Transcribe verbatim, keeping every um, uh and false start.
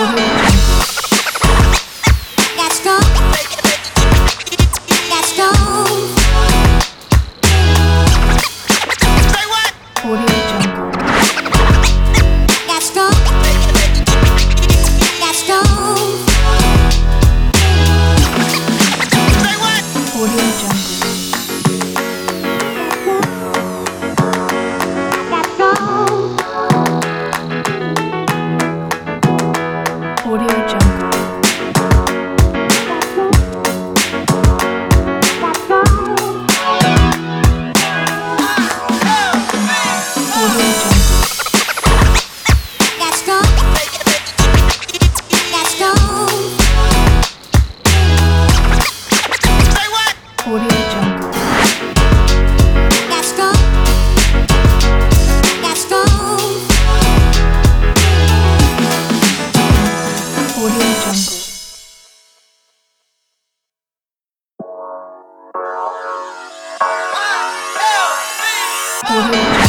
Got strong. Got strong. Say what? Audio Jungle. Got strong. Got strong. Say what? Audio Jungle. Got strong. Audio Jungle. Audio Jungle. Got strong. Got strong. Audio Jungle. Audio Jungle.